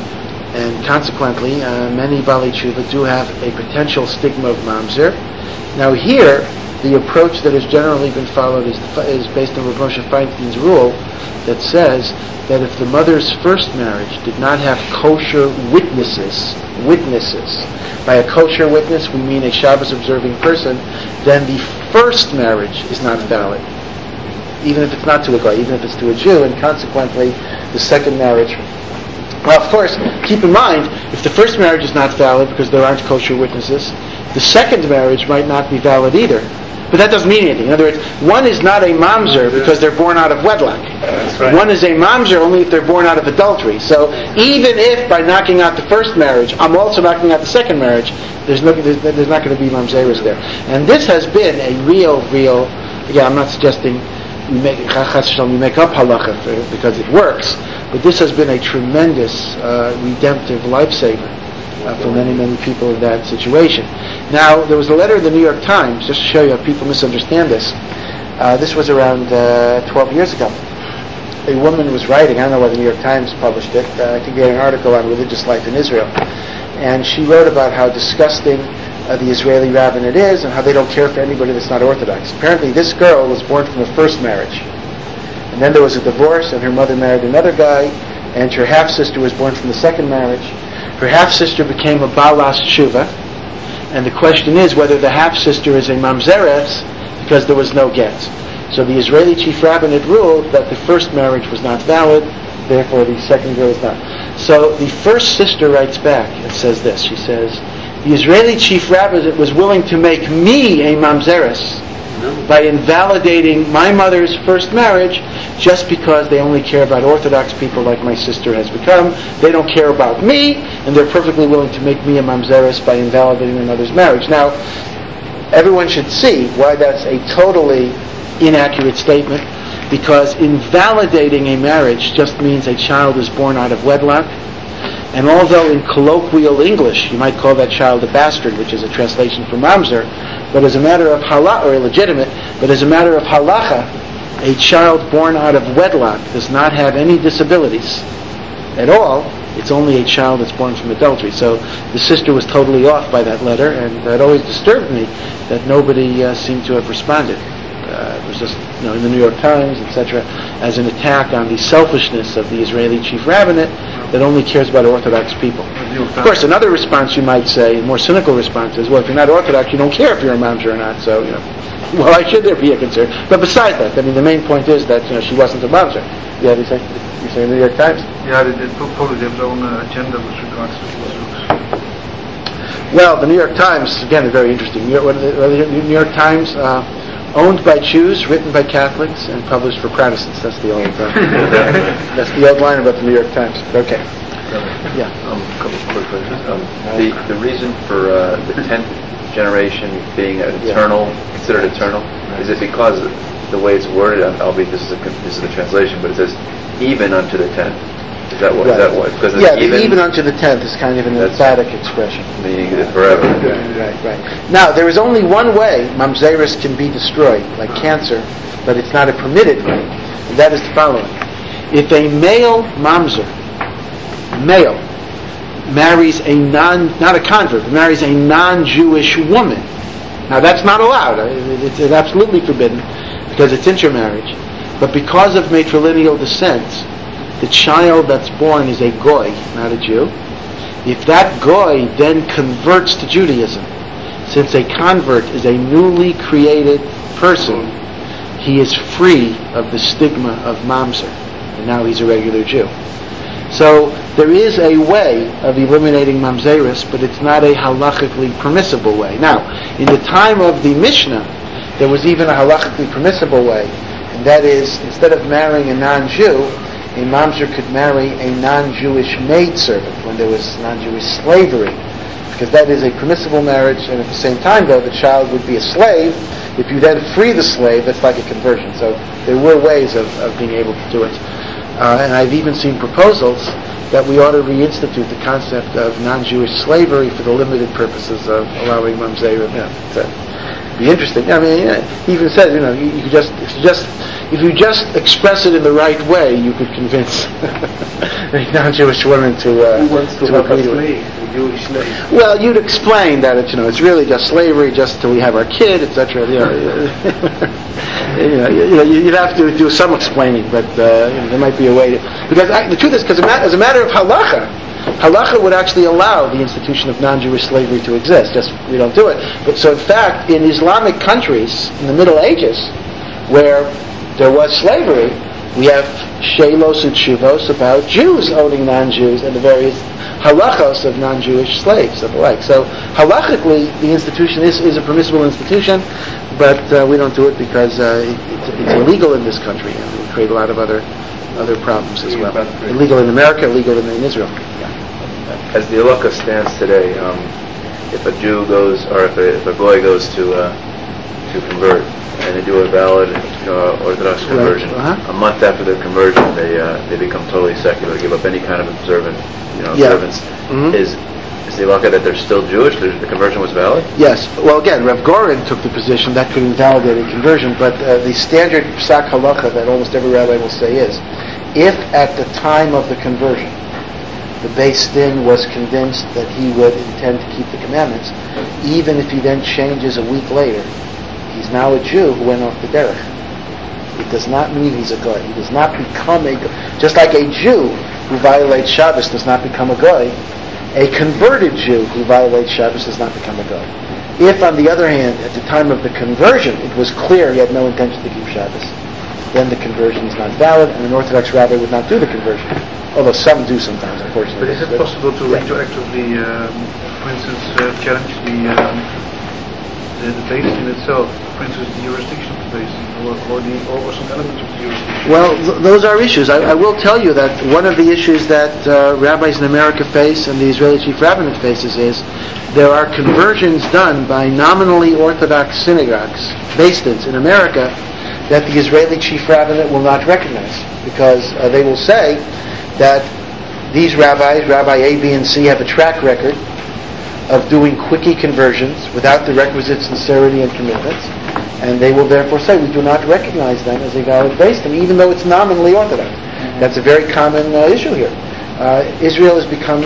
And consequently, uh, many Baalei Tshuva do have a potential stigma of mamzer. Now here, the approach that has generally been followed is, is based on Rav Moshe Feinstein's rule that says that if the mother's first marriage did not have kosher witnesses, witnesses, by a kosher witness we mean a Shabbos observing person, then the first marriage is not valid. Even if it's not to a guy, even if it's to a Jew, and consequently the second marriage. Well, of course, keep in mind, if the first marriage is not valid because there aren't kosher witnesses, the second marriage might not be valid either. But that doesn't mean anything. In other words, one is not a mamzer because they're born out of wedlock. That's right. One is a mamzer only if they're born out of adultery. So even if by knocking out the first marriage, I'm also knocking out the second marriage, there's, no, there's, there's not going to be mamzeros there. And this has been a real, real, again, I'm not suggesting we make, we make up halacha for, because it works, but this has been a tremendous uh, redemptive lifesaver Uh, for many, many people in that situation. Now, there was a letter in the New York Times, just to show you how people misunderstand this. Uh, this was around uh, twelve years ago. A woman was writing, I don't know why the New York Times published it, uh, I think they had an article on religious life in Israel. And she wrote about how disgusting uh, the Israeli rabbin it is, and how they don't care for anybody that's not Orthodox. Apparently this girl was born from a first marriage. And then there was a divorce, and her mother married another guy, and her half-sister was born from the second marriage. Her half-sister became a balas tshuva, and the question is whether the half-sister is a mamzeres because there was no get. So the Israeli chief rabbinate ruled that the first marriage was not valid, therefore the second girl is not. So the first sister writes back and says this. She says, the Israeli chief rabbinate was willing to make me a mamzeres by invalidating my mother's first marriage just because they only care about Orthodox people like my sister has become. They don't care about me, and they're perfectly willing to make me a mamzeres by invalidating another's marriage. Now, everyone should see why that's a totally inaccurate statement, because invalidating a marriage just means a child is born out of wedlock, and although in colloquial English you might call that child a bastard, which is a translation for mamzer, but as a matter of halacha, or illegitimate, but as a matter of halacha, a child born out of wedlock does not have any disabilities at all. It's only a child that's born from adultery. So the sister was totally off by that letter, and it always disturbed me that nobody uh, seemed to have responded. Uh, it was just, you know, in the New York Times, et cetera, as an attack on the selfishness of the Israeli chief rabbinate that only cares about Orthodox people. Of course, another response you might say, a more cynical response is, well, if you're not Orthodox, you don't care if you're a mamzer or not, so, you know, why should there be a concern? But besides that, I mean, the main point is that, you know, she wasn't a mamzer. Yeah, you say, you say in the New York Times? Yeah, they, they probably have their own uh, agenda with regards to Orthodox. Well, the New York Times, again, is very interesting. New York, what is it, what is it, New York Times, uh, owned by Jews, written by Catholics, and published for Protestants. That's the old, uh, that's the old line about the New York Times. Okay. Yeah. Um, a couple of quick questions. Um, the the reason for uh, the tenth generation being eternal, yeah. considered eternal, is it because of the way it's worded? Albeit this is a this is the translation, but it says even unto the tenth. Is that what? Right. Is that what? Because yeah, even, even unto the tenth is kind of an emphatic expression, meaning that forever. Right, right, right. Now there is only one way mamzeris can be destroyed, like cancer, but it's not a permitted way, and that is the following: if a male mamzer, male, marries a non, not a convert, but marries a non-Jewish woman, now that's not allowed. It's absolutely forbidden because it's intermarriage. But because of matrilineal descent, the child that's born is a goy, not a Jew. If that goy then converts to Judaism, since a convert is a newly created person, he is free of the stigma of mamzer, and now he's a regular Jew. So there is a way of eliminating mamzeris, but it's not a halachically permissible way. Now, in the time of the Mishnah, there was even a halachically permissible way, and that is, instead of marrying a non-Jew, a mamzer could marry a non-Jewish maidservant when there was non-Jewish slavery, because that is a permissible marriage, and at the same time, though, the child would be a slave. If you then free the slave, that's like a conversion. So there were ways of, of being able to do it. Uh, and I've even seen proposals that we ought to reinstitute the concept of non-Jewish slavery for the limited purposes of allowing mamzerim. Yeah, so it'd be interesting. I mean, yeah, he even said, you know, you, you could just, if you just, if you just express it in the right way, you could convince a non-Jewish woman to uh, Who wants to, to agree to it. A Jewish slave? Well, you'd explain that it's, you know, it's really just slavery, just till we have our kid, et cetera. You know, you know, you know, you'd have to do some explaining, but uh, you know, there might be a way to. Because I, the truth is, because as a matter of halacha, halacha would actually allow the institution of non-Jewish slavery to exist. Just we don't do it. But so, in fact, in Islamic countries in the Middle Ages, where there was slavery, we have shelos and shuvos about Jews owning non-Jews and the various halachos of non-Jewish slaves and the like. So halachically, the institution is, is a permissible institution, but uh, we don't do it because uh, it, it's, it's illegal in this country, and it would create a lot of other other problems as well. Illegal in America, illegal in, in Israel. Yeah. As the halakha stands today, um, if a Jew goes, or if a, if a goy goes to uh, to convert, and they do a valid, you know, Orthodox conversion, right. uh-huh. a month after their conversion, they uh, they become totally secular, give up any kind of observant, you know, yeah. observance. Mm-hmm. Is is the halakha that they're still Jewish? The conversion was valid? Yes. Well, again, Rav Gorin took the position that could invalidate a conversion, but uh, the standard psak halakha that almost every rabbi will say is, if at the time of the conversion the Beis Din was convinced that he would intend to keep the commandments, even if he then changes a week later, he's now a Jew who went off the derech. It does not mean he's a goy. He does not become a goy. Just like a Jew who violates Shabbos does not become a goy, a converted Jew who violates Shabbos does not become a goy. If, on the other hand, at the time of the conversion, it was clear he had no intention to keep Shabbos, then the conversion is not valid, and an Orthodox rabbi would not do the conversion. Although some do sometimes, unfortunately. But is it possible to yeah. retroactively, um, for instance, uh, challenge the, um, the the basin in itself? For instance, the jurisdiction of the basin, or, or the or some elements of the jurisdiction. Well, th- those are issues. I, I will tell you that one of the issues that uh, rabbis in America face and the Israeli chief rabbinate faces is there are conversions done by nominally Orthodox synagogues, basins in America, that the Israeli chief rabbinate will not recognize, because uh, they will say that these rabbis, Rabbi A, B, and C, have a track record of doing quickie conversions without the requisite sincerity and commitment, and they will therefore say we do not recognize them as a valid basin, even though it's nominally Orthodox. Mm-hmm. That's a very common uh, issue here. Uh, Israel has become,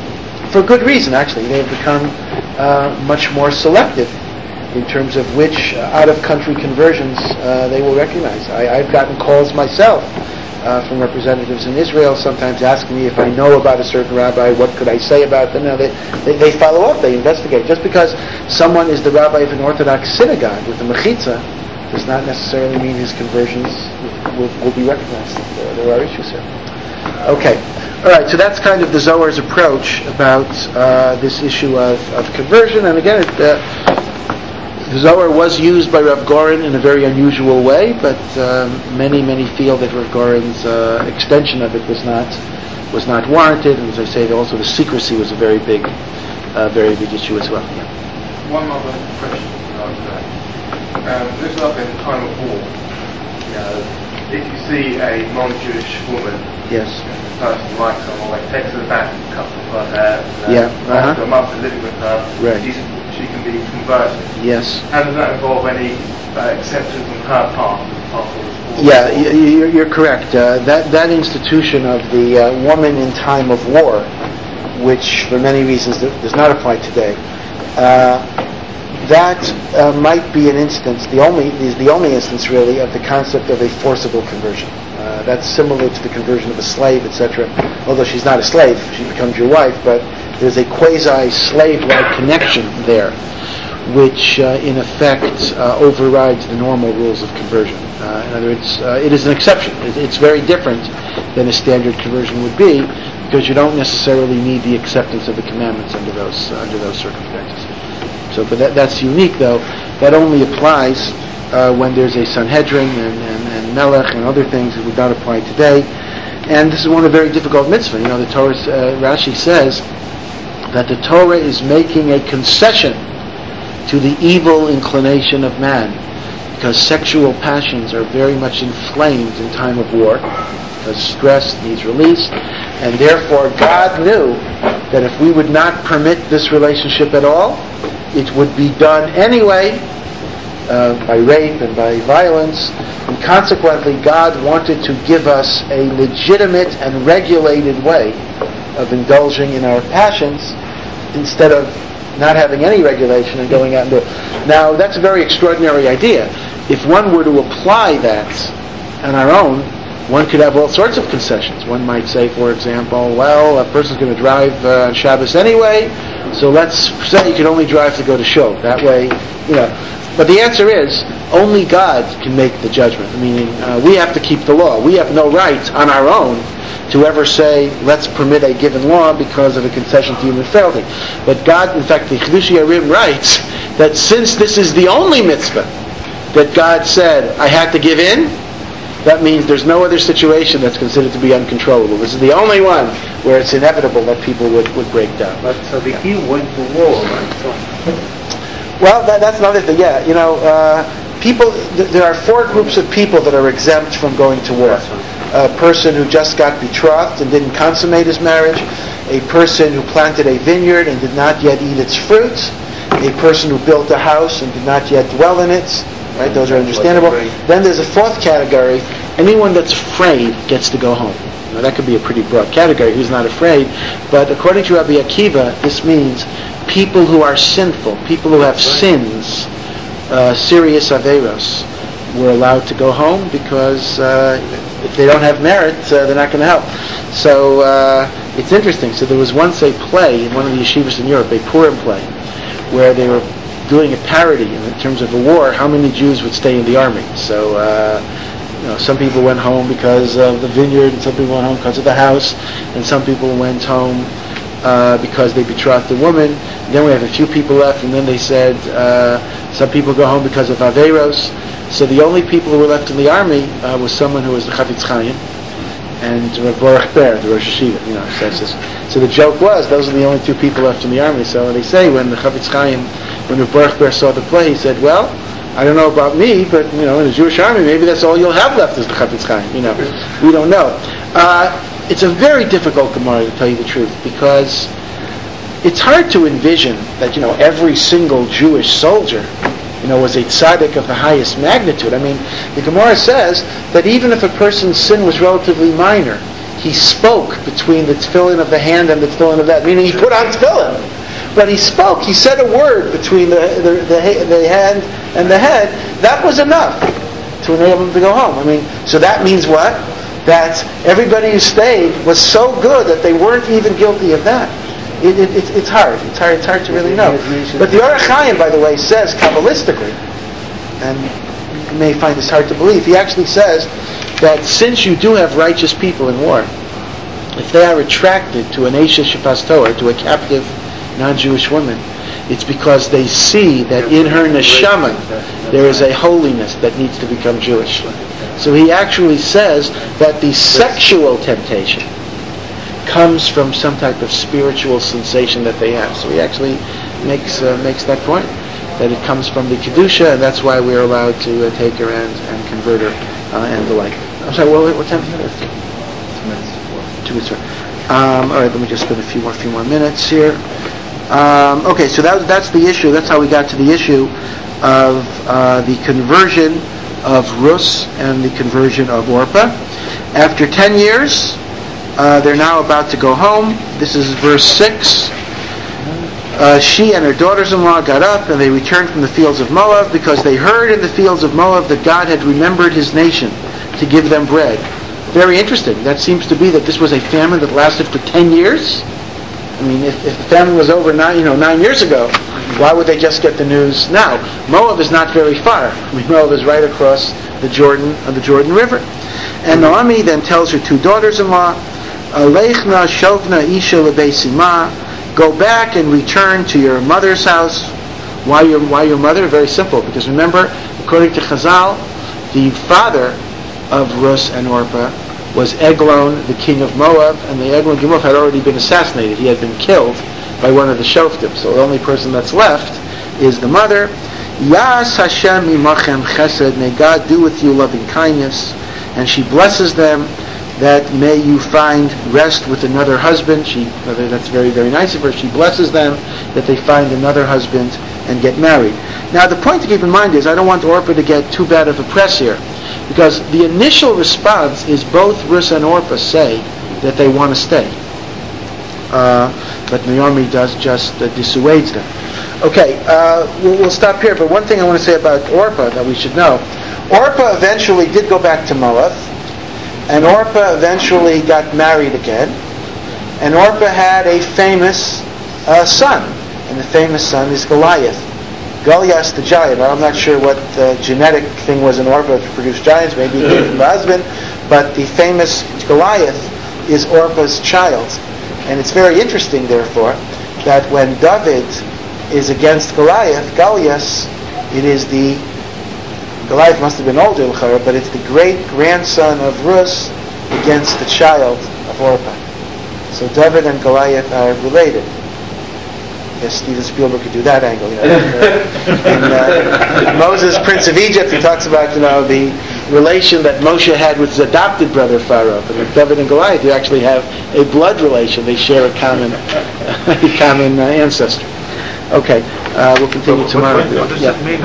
for good reason actually, they have become uh, much more selective in terms of which uh, out-of-country conversions uh, they will recognize. I, I've gotten calls myself uh, from representatives in Israel, sometimes asking me if I know about a certain rabbi, what could I say about them. Now they, they, they follow up, they investigate. Just because someone is the rabbi of an Orthodox synagogue with a mechitza does not necessarily mean his conversions will, will be recognized. There, there are issues here. Okay. All right, so that's kind of the Zohar's approach about uh, this issue of, of conversion. And again, it, uh, the Zohar was used by Rav Goren in a very unusual way, but um, many, many feel that Rav Goren's uh, extension of it was not was not warranted. And as I say, also the secrecy was a very big, uh, very big issue as well. Yeah. One other question regarding that. Um, this is like in time of war. You know, if you see a non-Jewish woman, yes, the person likes someone, like takes her back, cuts off her hair, and yeah, uh-huh. after a month of living with her, right. she's, she can be converted. Yes. How does that involve any uh, acceptance from her part? Yeah, you're, you're correct. Uh, that that institution of the uh, woman in time of war, which for many reasons does not apply today, uh, that uh, might be an instance. The only is the only instance really of the concept of a forcible conversion. Uh, that's similar to the conversion of a slave, et cetera. Although she's not a slave, she becomes your wife, but there's a quasi-slave-like connection there, which uh, in effect uh, overrides the normal rules of conversion. Uh, in other words, uh, it is an exception. It, it's very different than a standard conversion would be, because you don't necessarily need the acceptance of the commandments under those uh, under those circumstances. So, but that, that's unique, though. That only applies uh, when there's a Sanhedrin and, and, and Melech and other things that would not apply today. And this is one of the very difficult mitzvah. You know, the Torah, uh, Rashi says that the Torah is making a concession to the evil inclination of man, because sexual passions are very much inflamed in time of war, because stress needs release, and therefore God knew that if we would not permit this relationship at all, it would be done anyway uh, by rape and by violence, and consequently God wanted to give us a legitimate and regulated way of indulging in our passions instead of not having any regulation and going out and do it. Now, that's a very extraordinary idea. If one were to apply that on our own, one could have all sorts of concessions. One might say, for example, well, a person's going to drive uh, on Shabbos anyway, so let's say you can only drive to go to shul. That way, you know. But the answer is, only God can make the judgment. Meaning, uh, we have to keep the law. We have no right on our own to ever say, let's permit a given law because of a concession to human frailty. But God, in fact, the Chidushei HaRim writes that since this is the only mitzvah that God said, I had to give in, that means there's no other situation that's considered to be uncontrollable. This is the only one where it's inevitable that people would, would break down. But so the king went to war, right? So. Well, that, that's another thing, yeah. You know, uh, people, th- there are four groups of people that are exempt from going to war. A person who just got betrothed and didn't consummate his marriage, a person who planted a vineyard and did not yet eat its fruits, a person who built a house and did not yet dwell in it. Right, those are understandable. Then there's a fourth category. Anyone that's afraid gets to go home. Now that could be a pretty broad category. Who's not afraid? But according to Rabbi Akiva, this means people who are sinful, people who have sins, uh, serious averos, were allowed to go home because uh, if they don't have merit, uh, they're not going to help. So uh, it's interesting. So there was once a play in one of the yeshivas in Europe, a Purim play, where they were doing a parody in terms of a war, how many Jews would stay in the army. So uh, you know, some people went home because of the vineyard, and some people went home because of the house, and some people went home uh, because they betrothed a woman. And then we have a few people left, and then they said uh, some people go home because of Averos. So the only people who were left in the army uh, was someone who was the Chafetz Chaim and Rav Baruch Ber, the Rosh Hashiva. You know, so, so, so the joke was those are the only two people left in the army. So they say when the Chafetz Chaim, when Rav Baruch Ber saw the play, he said, "Well, I don't know about me, but you know, in the Jewish army, maybe that's all you'll have left is the Chafetz Chaim." You know, we don't know. Uh, it's a very difficult Gemara, to tell you the truth, because it's hard to envision that you know every single Jewish soldier, you know, was a tzaddik of the highest magnitude. I mean, the Gemara says that even if a person's sin was relatively minor, he spoke between the tefillin of the hand and the tefillin of that, meaning he put on tefillin. But he spoke, he said a word between the, the, the, the hand and the head. That was enough to enable him to go home. I mean, so that means what? That everybody who stayed was so good that they weren't even guilty of that. It, it, it, it's hard. It's hard. It's hard to really know. But the Orach Chaim, by the way, says kabbalistically, and you may find this hard to believe. He actually says that since you do have righteous people in war, if they are attracted to an Eisha Shefas Torah, to a captive non-Jewish woman, it's because they see that in her neshama there is a holiness that needs to become Jewish. So he actually says that the sexual temptation comes from some type of spiritual sensation that they have. So he actually makes uh, makes that point, that it comes from the Kedusha, and that's why we're allowed to uh, take her and, and convert her uh, and the like. I'm sorry, what, what time is it? Two minutes. Two minutes. Um, all right, let me just spend a few more few more minutes here. Um, okay, so that, that's the issue. That's how we got to the issue of uh, the conversion of Rus and the conversion of Orpah. After ten years, Uh, they're now about to go home. This is verse six. Uh, she and her daughters-in-law got up and they returned from the fields of Moab because they heard in the fields of Moab that God had remembered his nation to give them bread. Very interesting. That seems to be that this was a famine that lasted for ten years. I mean, if, if the famine was over nine, you know, nine years ago, why would they just get the news now? Moab is not very far. I mean, Moab is right across the Jordan, uh, the Jordan River. And Naomi then tells her two daughters-in-law, Alechna shovna isha lebeisima, go back and return to your mother's house. Why your why your mother? Very simple, because remember, according to Chazal, the father of Rus and Orpah was Eglon, the king of Moab, and the Eglon king of Moab had already been assassinated. He had been killed by one of the Shoftim. So the only person that's left is the mother. Yas Hashem imachem chesed, may God do with you loving kindness, and she blesses them. That may you find rest with another husband. She, that's very, very nice of her. She blesses them that they find another husband and get married. Now, the point to keep in mind is I don't want Orpah to get too bad of a press here, because the initial response is both Rus and Orpah say that they want to stay, uh, but Naomi does just uh, dissuades them. Okay, uh, we'll, we'll stop here. But one thing I want to say about Orpah that we should know: Orpah eventually did go back to Moab. And Orpah eventually got married again. And Orpah had a famous uh, son. And the famous son is Goliath. Goliath the giant. Well, I'm not sure what the genetic thing was in Orpah to produce giants. Maybe he came from the husband. But the famous Goliath is Orpah's child. And it's very interesting, therefore, that when David is against Goliath, Goliath, it is the Goliath must have been older, but it's the great-grandson of Rus against the child of Orpah. So David and Goliath are related. Yes, Steven Spielberg could do that angle. You know. In uh, Moses, Prince of Egypt, he talks about you know the relation that Moshe had with his adopted brother Pharaoh. But with David and Goliath, you actually have a blood relation. They share a common, a common uh, ancestor. Okay, uh, we'll continue But tomorrow. What, what does yeah. that mean?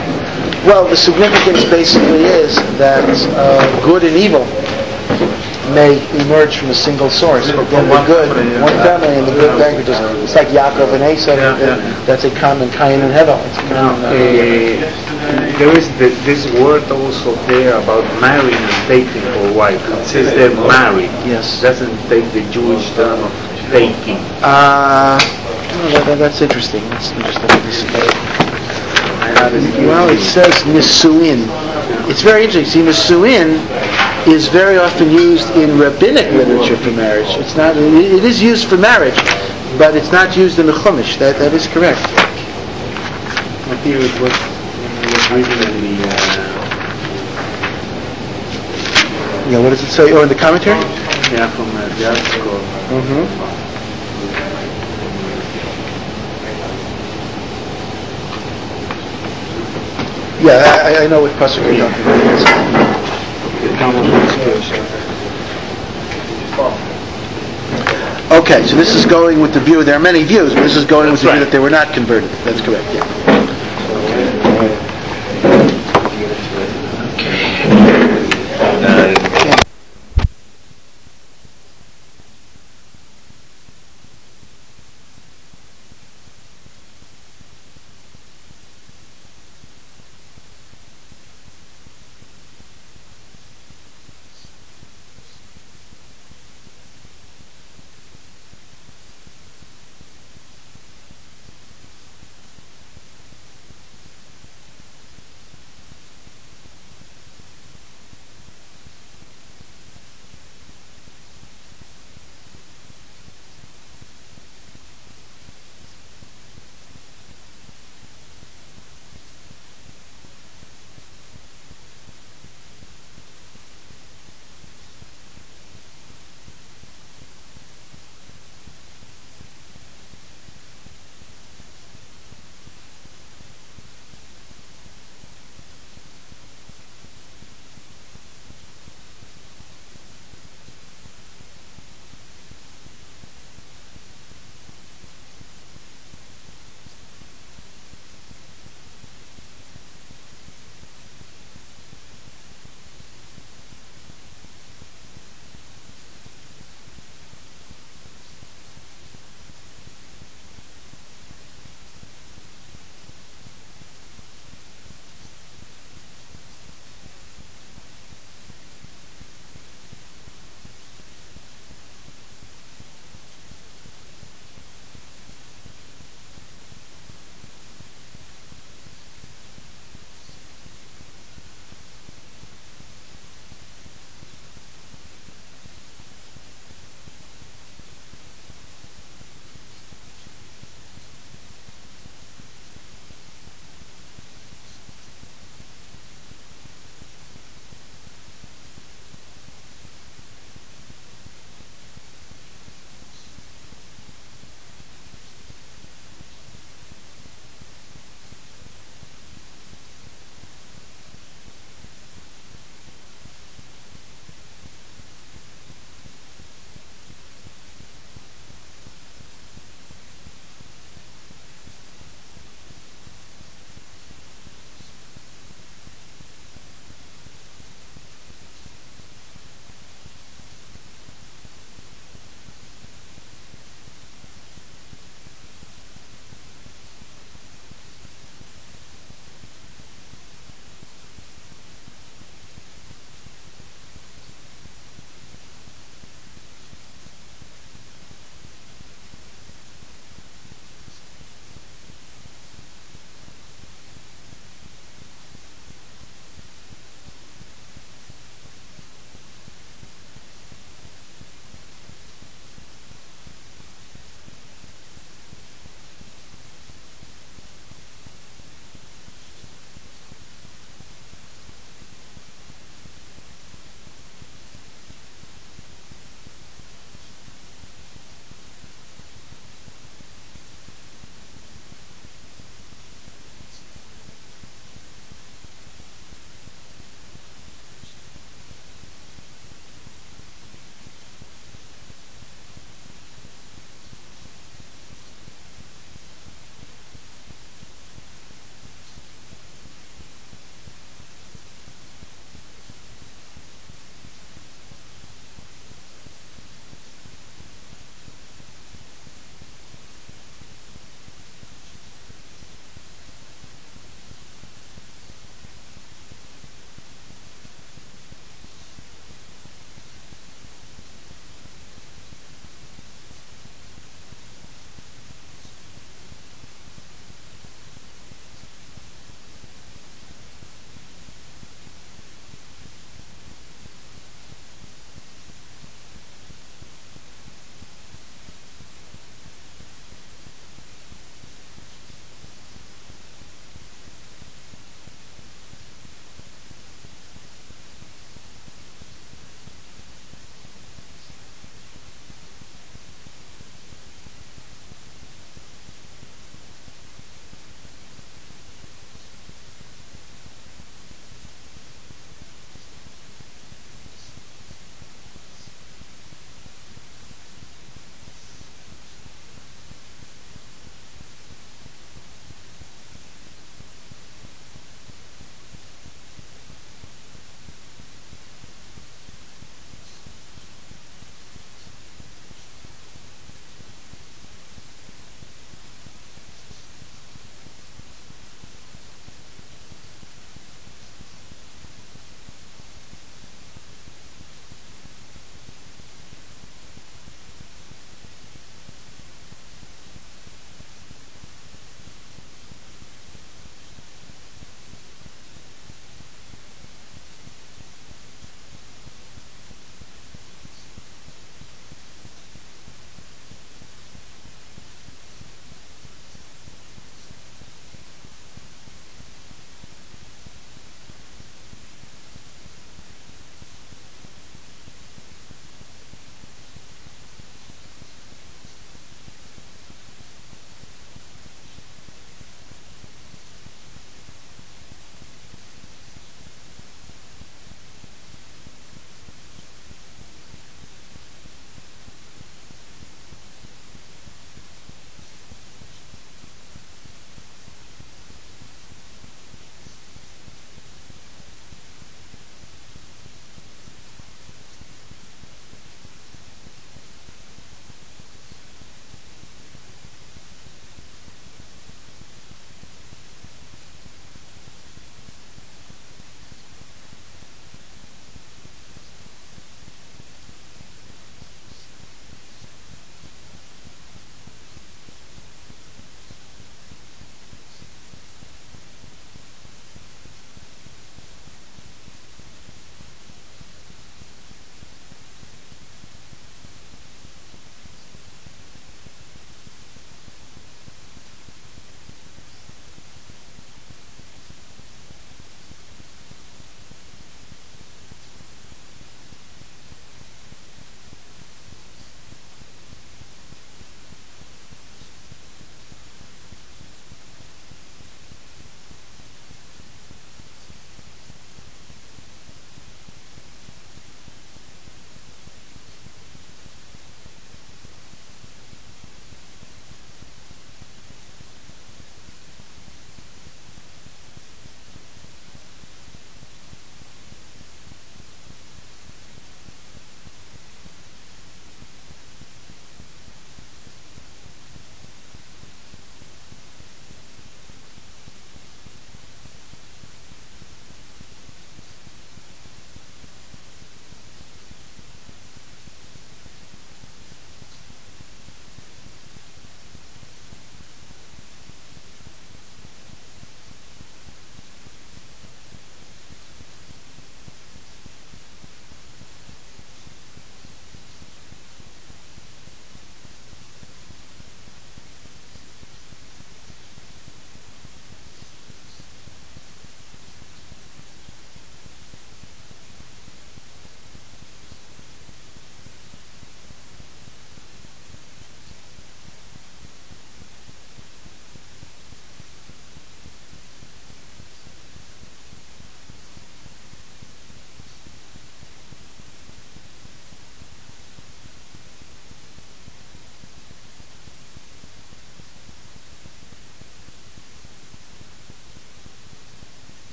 Well, the significance basically is that uh, good and evil may emerge from a single source, but then the good, one family and the good languages, it's like Yaakov and Esau, Yeah, yeah. that's a common Cain and Hevel. It's a Now, common, uh, uh, there is the, this word also there about marrying and taking for wife. It says they're married. Yes. It doesn't take the Jewish term of taking. Uh, well, that, that's interesting. That's interesting. Well, it says Nisuin. It's very interesting. See, Nisuin is very often used in rabbinic literature for marriage. It's not. It, it is used for marriage, but it's not used in the Chumash. That that is correct. But here it was, it was written in the... Uh, Yeah. What does it say? Oh, in the commentary. yeah, from uh, the article. Mm-hmm. Yeah, I, I know what pasuk you're talking about. Okay, so this is going with the view. There are many views, but this is going with the view that they were not converted. That's correct. Yeah.